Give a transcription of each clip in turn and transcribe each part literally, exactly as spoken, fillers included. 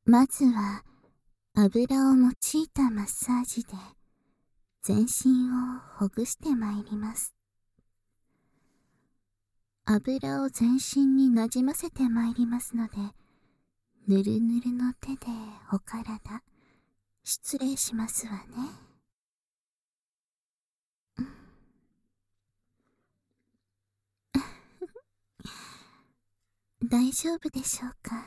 まずは油を用いたマッサージで全身をほぐしてまいります。油を全身になじませてまいりますので、ぬるぬるの手でお体失礼しますわね。大丈夫でしょうか。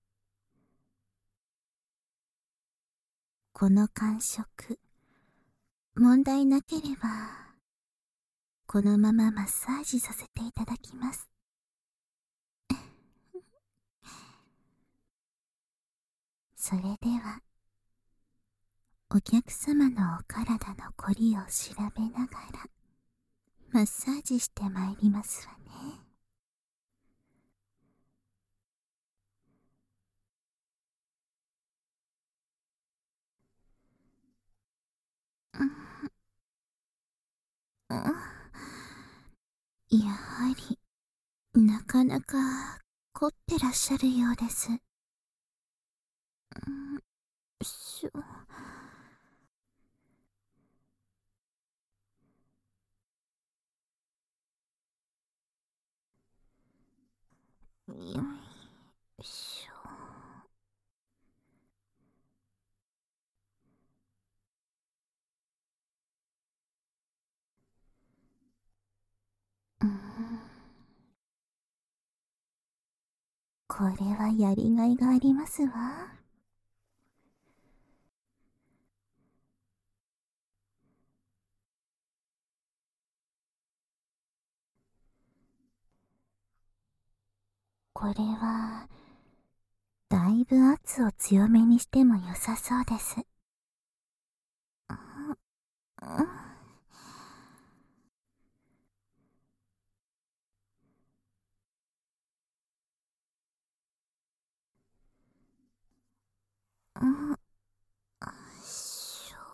この感触、問題なければこのままマッサージさせていただきます。それではお客様のお体のこりを調べながらマッサージしてまいりますわね。うん、やはりなかなか凝ってらっしゃるようです。うん、しょよいしょ。うん、これはやりがいがありますわ。これはだいぶ圧を強めにしても良さそうです。うん、うんしょ。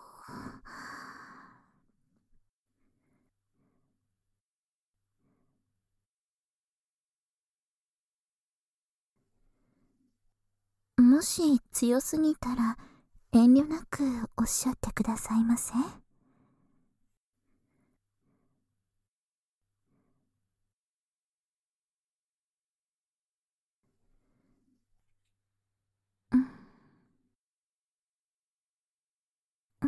もし強すぎたら遠慮なくおっしゃってくださいませ。うん、うん、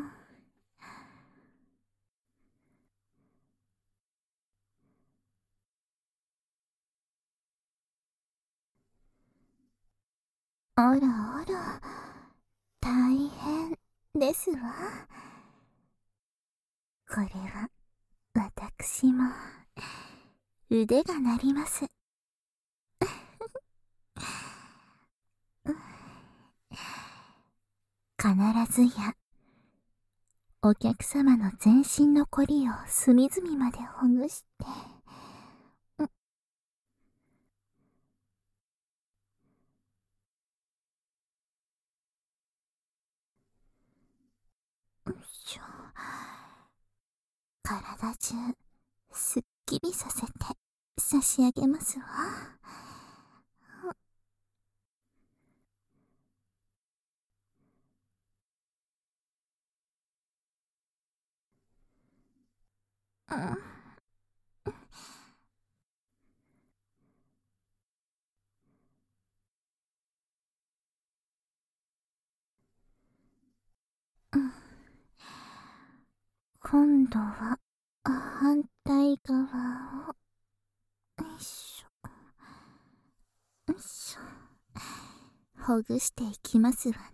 あらあら、大変ですわ。これは私も腕が鳴ります。必ずやお客様の全身のこりを隅々までほぐして、よいしょ。体中すっきりさせて差し上げますわ。うん、うん、今度は反対側を、よいしょよいしょ、ほぐしていきますわね。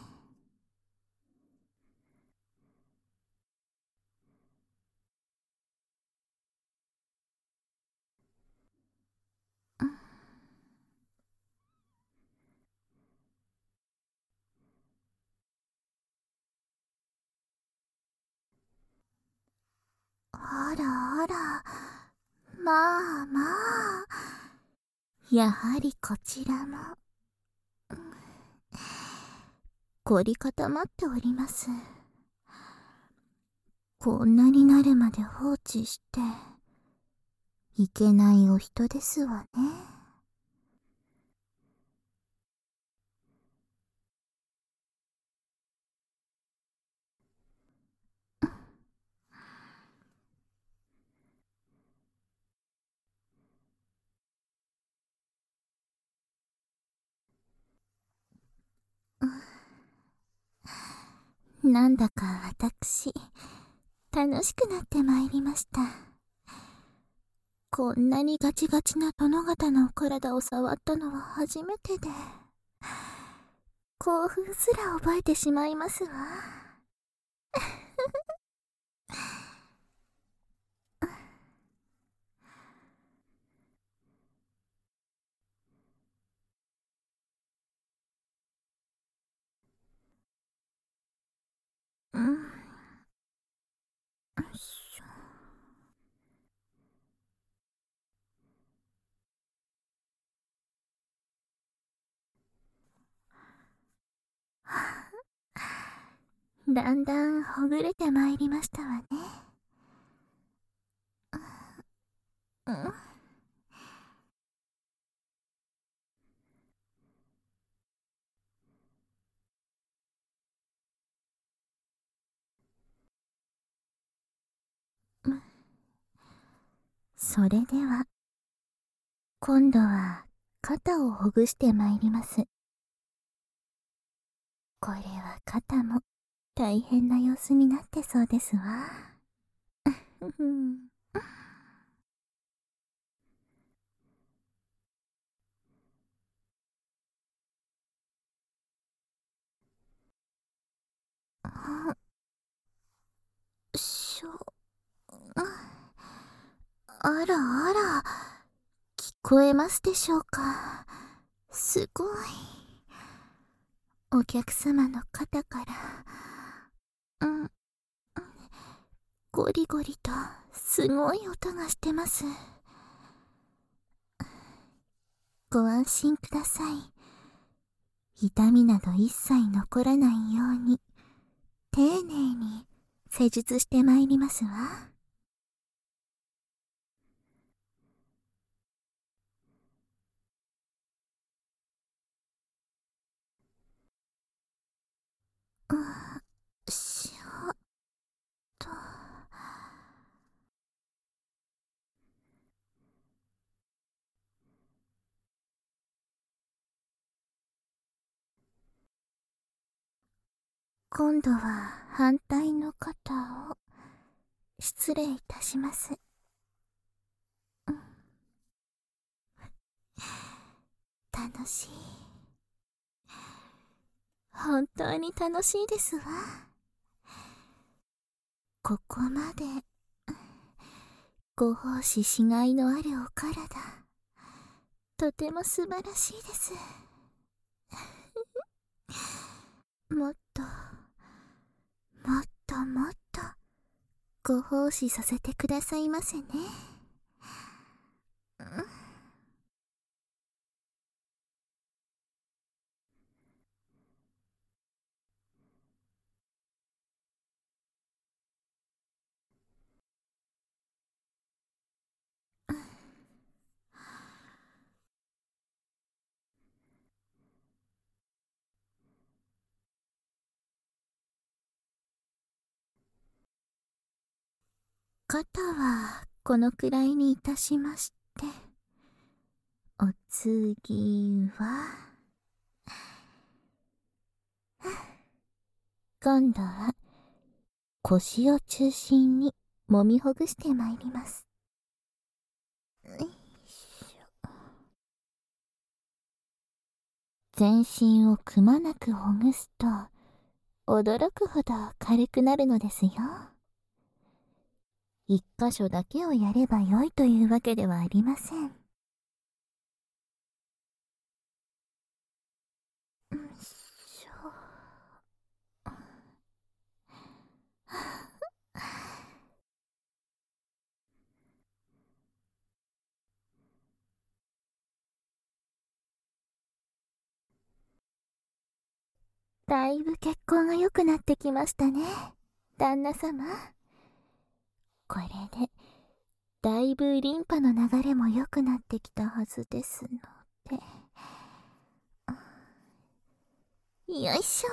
うん、あらあら、まあまあ、やはりこちらも凝り固まっております。こんなになるまで放置していけないお人ですわね。 なんだか私、楽しくなってまいりました。こんなにガチガチな殿方のお体を触ったのは初めてで、興奮すら覚えてしまいますわ。うん。よいしょ。だんだんほぐれてまいりましたわね。うん。それでは、今度は肩をほぐしてまいります。これは肩も大変な様子になってそうですわ。ふん。あ、しょ、あらあら、聞こえますでしょうか。すごい。お客様の肩から、うん、ゴリゴリとすごい音がしてます。ご安心ください。痛みなど一切残らないように、丁寧に施術してまいりますわ。うしょっと。今度は反対の肩を失礼いたします。うん、楽しい。本当に楽しいですわ。ここまでご奉仕しがいのあるお体、とても素晴らしいです。もっともっともっとご奉仕させてくださいませね。うん。肩はこのくらいにいたしまして、お次は、今度は腰を中心に揉みほぐしてまいります。よいしょ。全身をくまなくほぐすと驚くほど軽くなるのですよ。一箇所だけをやればよいというわけではありません。よいしょ。だいぶ血行が良くなってきましたね、旦那様。これでだいぶリンパの流れも良くなってきたはずですので。よいしょ。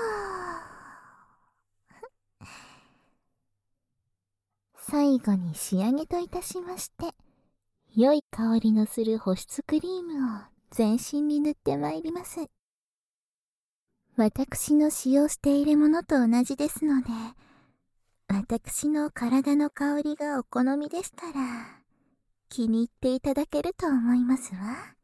最後に仕上げといたしまして、良い香りのする保湿クリームを全身に塗ってまいります。 私の使用しているものと同じですので、私の体の香りがお好みでしたら、気に入っていただけると思いますわ。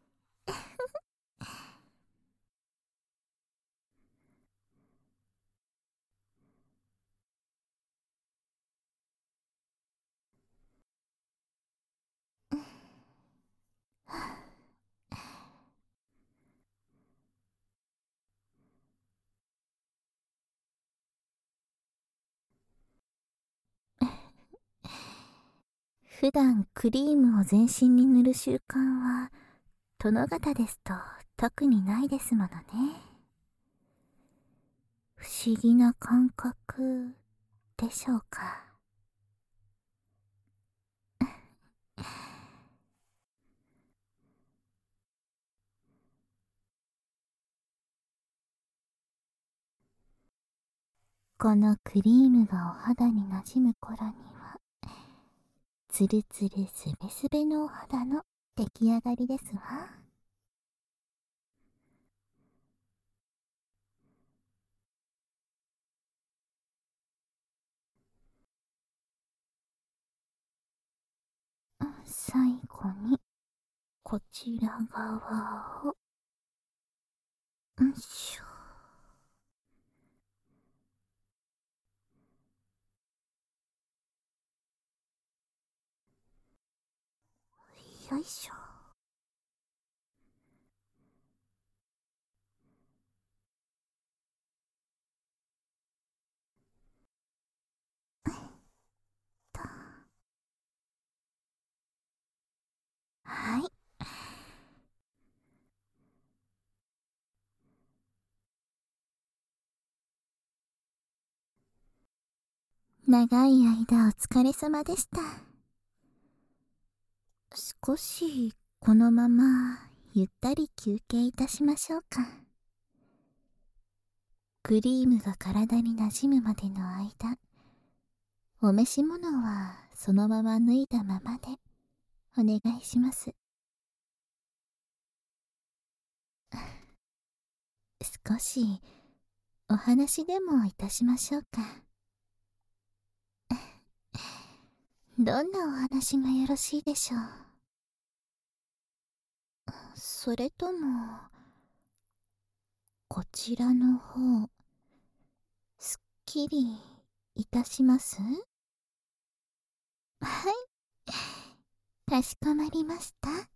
普段クリームを全身に塗る習慣は殿方ですと特にないですものね。不思議な感覚でしょうか。このクリームがお肌になじむ頃には、つるつるすべすべのお肌の出来上がりですわ。最後にこちら側をんしょ。よいしょ。はい。長い間お疲れ様でした。少しこのままゆったり休憩いたしましょうか。クリームが体になじむまでの間、お召し物はそのまま脱いだままでお願いします。少しお話でもいたしましょうか。どんなお話がよろしいでしょう。それともこちらの方、すっきりいたします？はい、かしこまりました。